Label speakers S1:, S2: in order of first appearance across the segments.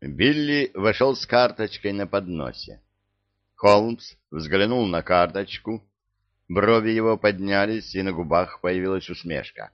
S1: Билли вошел с карточкой на подносе. Холмс взглянул на карточку, брови его поднялись, и на губах появилась усмешка.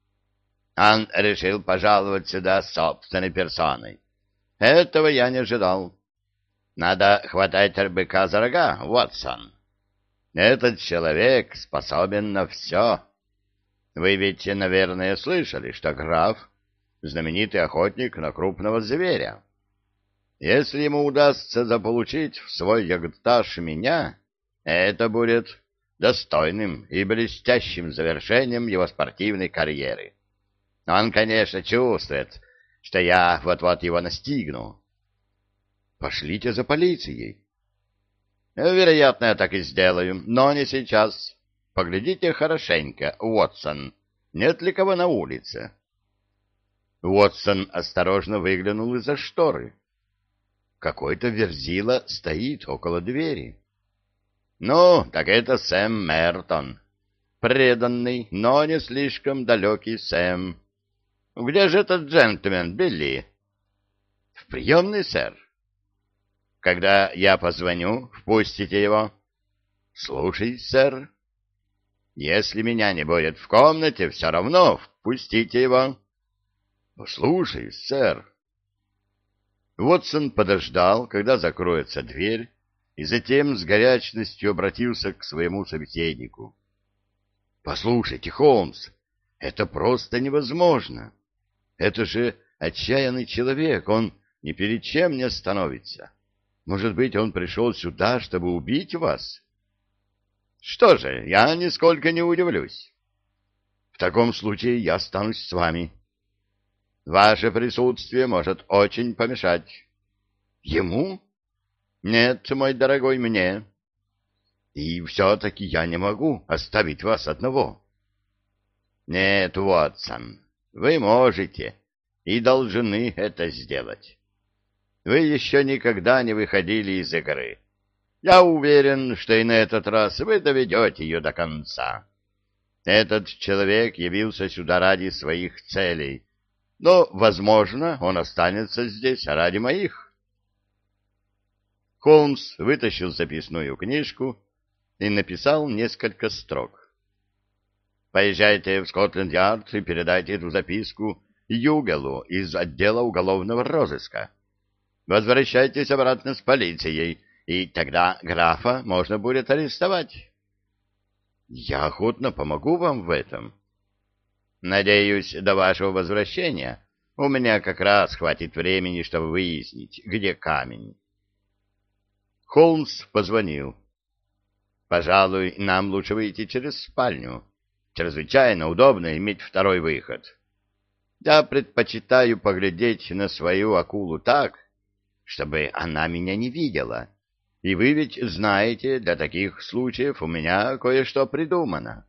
S1: Он решил пожаловать сюда собственной персоной. Этого я не ожидал. Надо хватать быка за рога, Уотсон. Этот человек способен на все. Вы ведь, наверное, слышали, что граф — знаменитый охотник на крупного зверя. Если ему удастся заполучить в свой ягдтаж меня, это будет достойным и блестящим завершением его спортивной карьеры. Он, конечно, чувствует, что я вот-вот его настигну. Пошлите за полицией. Вероятно, я так и сделаю, но не сейчас. Поглядите хорошенько, Уотсон, нет ли кого на улице. Уотсон осторожно выглянул из-за шторы. Какой-то верзила стоит около двери. Ну, так это Сэм Мертон. Преданный, но не слишком далекий Сэм. Где же этот джентльмен, Билли? В приемной, сэр. Когда я позвоню, впустите его. Слушай, сэр. Если меня не будет в комнате, все равно впустите его. Слушай, сэр. Уотсон подождал, когда закроется дверь, и затем с горячностью обратился к своему собеседнику. — Послушайте, Холмс, это просто невозможно. Это же отчаянный человек, он ни перед чем не остановится. Может быть, он пришел сюда, чтобы убить вас? — Что же, я нисколько не удивлюсь. — В таком случае я останусь с вами. — Ваше присутствие может очень помешать. — Ему? — Нет, мой дорогой, мне. — И все-таки я не могу оставить вас одного. — Нет, Уотсон, вы можете и должны это сделать. Вы еще никогда не выходили из игры. Я уверен, что и на этот раз вы доведете ее до конца. Этот человек явился сюда ради своих целей, но, возможно, он останется здесь ради моих. Холмс вытащил записную книжку и написал несколько строк. «Поезжайте в Скотланд-Ярд и передайте эту записку Югелу из отдела уголовного розыска. Возвращайтесь обратно с полицией, и тогда графа можно будет арестовать». «Я охотно помогу вам в этом». «Надеюсь, до вашего возвращения у меня как раз хватит времени, чтобы выяснить, где камень». Холмс позвонил. «Пожалуй, нам лучше выйти через спальню. Чрезвычайно удобно иметь второй выход. Я предпочитаю поглядеть на свою акулу так, чтобы она меня не видела. И вы ведь знаете, для таких случаев у меня кое-что придумано».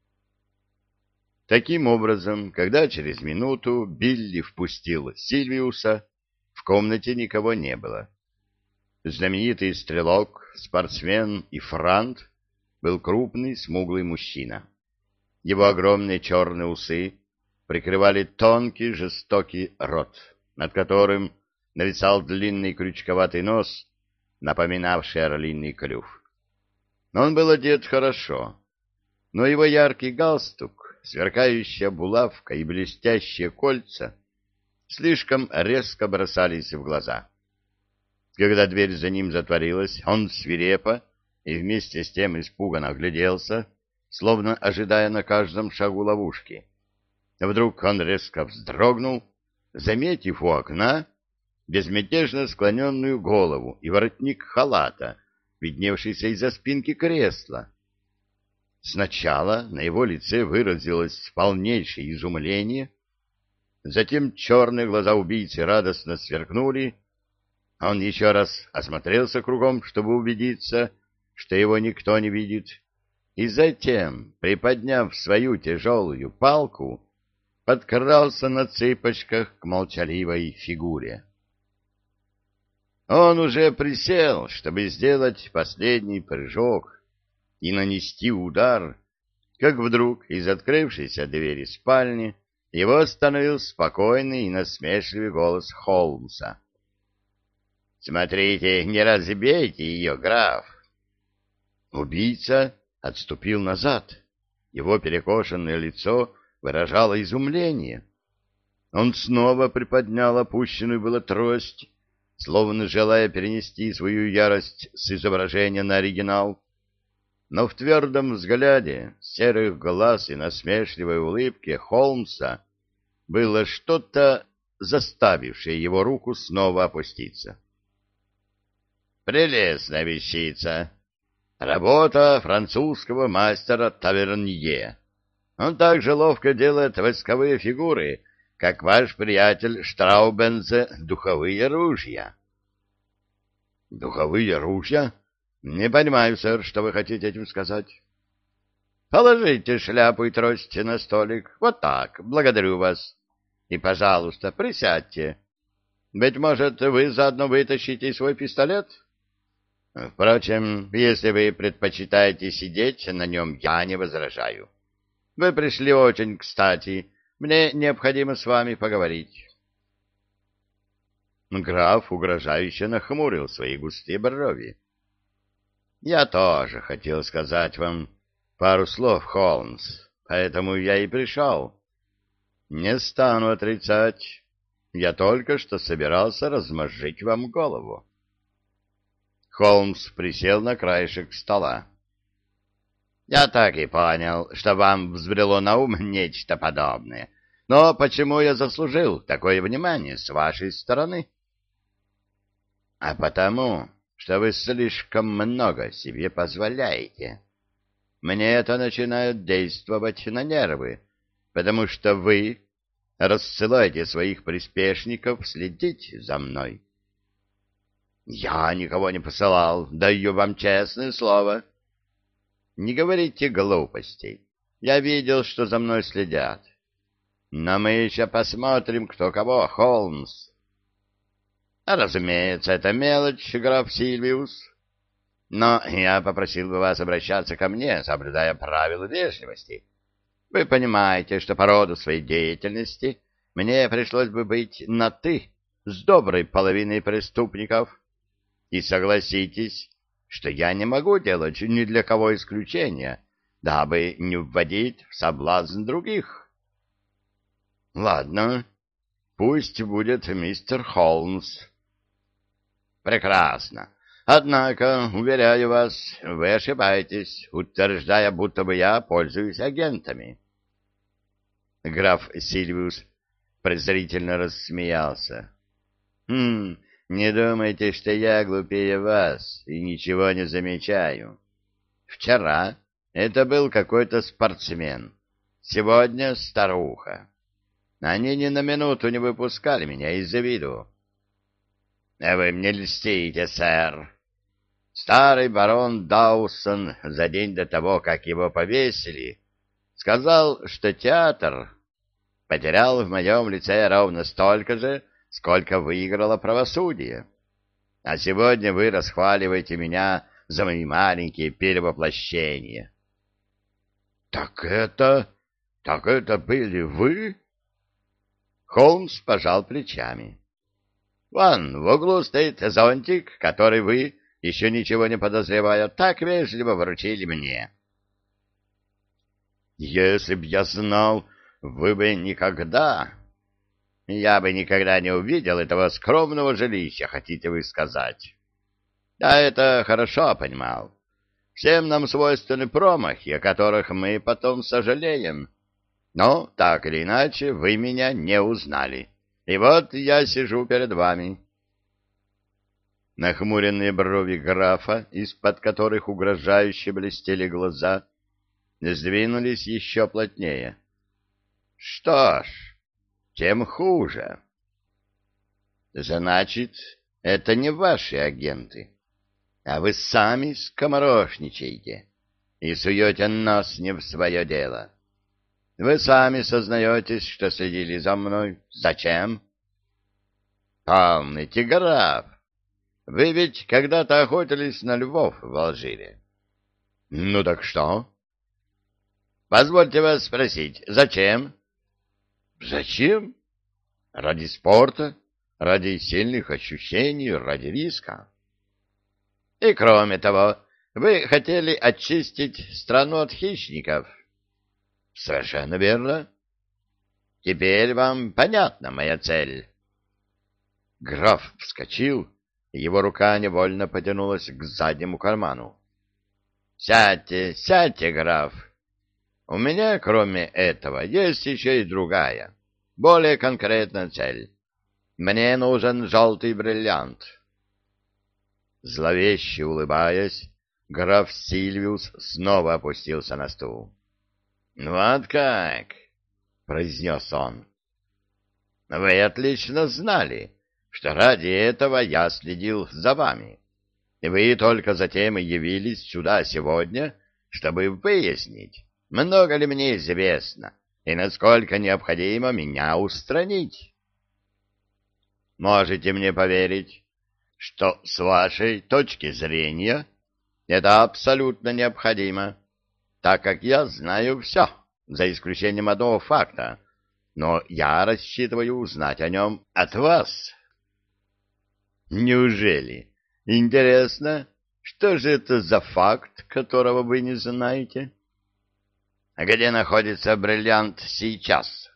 S1: Таким образом, когда через минуту Билли впустил Сильвиуса, в комнате никого не было. Знаменитый стрелок, спортсмен и франт был крупный, смуглый мужчина. Его огромные черные усы прикрывали тонкий, жестокий рот, над которым нависал длинный крючковатый нос, напоминавший орлиный клюв. Он был одет хорошо, но его яркий галстук, сверкающая булавка и блестящие кольца слишком резко бросались в глаза. Когда дверь за ним затворилась, он свирепо и вместе с тем испуганно огляделся, словно ожидая на каждом шагу ловушки. Вдруг он резко вздрогнул, заметив у окна безмятежно склоненную голову и воротник халата, видневшийся из-за спинки кресла. Сначала на его лице выразилось полнейшее изумление, затем черные глаза убийцы радостно сверкнули. Он еще раз осмотрелся кругом, чтобы убедиться, что его никто не видит, и затем, приподняв свою тяжелую палку, подкрался на цыпочках к молчаливой фигуре. Он уже присел, чтобы сделать последний прыжок и нанести удар, как вдруг из открывшейся двери спальни его остановил спокойный и насмешливый голос Холмса. Смотрите, не разбейте ее, граф. Убийца отступил назад. Его перекошенное лицо выражало изумление. Он снова приподнял опущенную было трость, словно желая перенести свою ярость с изображения на оригинал. Но в твердом взгляде серых глаз и насмешливой улыбке Холмса было что-то, заставившее его руку снова опуститься. «Прелестная вещица. Работа французского мастера Тавернье. Он также ловко делает восковые фигуры, как ваш приятель Штраубенце духовые ружья». «Духовые ружья? Не понимаю, сэр, что вы хотите этим сказать». «Положите шляпу и трость на столик. Вот так. Благодарю вас. И, пожалуйста, присядьте. Быть может, вы заодно вытащите свой пистолет? Впрочем, если вы предпочитаете сидеть на нем, я не возражаю. Вы пришли очень кстати. Мне необходимо с вами поговорить». Граф угрожающе нахмурил свои густые брови. «Я тоже хотел сказать вам пару слов, Холмс, поэтому я и пришел. Не стану отрицать, я только что собирался размозжить вам голову». Холмс присел на краешек стола. «Я так и понял, что вам взбрело на ум нечто подобное. Но почему я заслужил такое внимание с вашей стороны?» «А потому, что вы слишком много себе позволяете. Мне это начинает действовать на нервы, потому что вы рассылаете своих приспешников следить за мной». «Я никого не посылал, даю вам честное слово». «Не говорите глупостей. Я видел, что за мной следят. Но мы еще посмотрим, кто кого, Холмс». «Разумеется, это мелочь, граф Сильвиус. Но я попросил бы вас обращаться ко мне, соблюдая правила вежливости. Вы понимаете, что по роду своей деятельности мне пришлось бы быть на «ты» с доброй половиной преступников. И согласитесь, что я не могу делать ни для кого исключения, дабы не вводить в соблазн других». «Ладно, пусть будет мистер Холмс». «Прекрасно. Однако, уверяю вас, вы ошибаетесь, утверждая, будто бы я пользуюсь агентами». Граф Сильвиус презрительно рассмеялся. Не думайте, что я глупее вас и ничего не замечаю. Вчера это был какой-то спортсмен, сегодня старуха. Они ни на минуту не выпускали меня из-за виду». «Вы мне льстите, сэр. Старый барон Даусон за день до того, как его повесили, сказал, что театр потерял в моем лице ровно столько же, сколько выиграло правосудие. А сегодня вы расхваливаете меня за мои маленькие перевоплощения». Так это были вы?» Холмс пожал плечами. «Вон в углу стоит зонтик, который вы, еще ничего не подозревая, так вежливо вручили мне». «Если б я знал, вы бы никогда...» «Я бы никогда не увидел этого скромного жилища, хотите вы сказать?» «Да, это хорошо понимал. Всем нам свойственны промахи, о которых мы потом сожалеем. Но, так или иначе, вы меня не узнали. И вот я сижу перед вами». Нахмуренные брови графа, из-под которых угрожающе блестели глаза, сдвинулись еще плотнее. «Что ж, тем хуже. Значит, это не ваши агенты, а вы сами скоморошничаете и суете нос не в свое дело. Вы сами сознаетесь, что следили за мной. Зачем?» «Помните, граф, вы ведь когда-то охотились на львов в Алжире». «Ну так что?» «Позвольте вас спросить, зачем?» «Зачем? Ради спорта. ради сильных ощущений, ради риска. И кроме того, вы хотели очистить страну от хищников. Совершенно верно. Теперь вам понятна моя цель. Граф вскочил, и его рука невольно потянулась к заднему карману. Сядьте, сядьте, граф. У меня, кроме этого, есть еще и другая, более конкретная цель. Мне нужен желтый бриллиант. Зловеще улыбаясь, граф Сильвиус снова опустился на стул. — Вот как? — произнес он. — Вы отлично знали, что ради этого я следил за вами. И вы только затем и явились сюда сегодня, чтобы выяснить, много ли мне известно и насколько необходимо меня устранить. Можете мне поверить, что с вашей точки зрения это абсолютно необходимо, так как я знаю все, за исключением одного факта, но я рассчитываю узнать о нем от вас. Неужели? Интересно, что же это за факт, которого вы не знаете? А где находится бриллиант сейчас?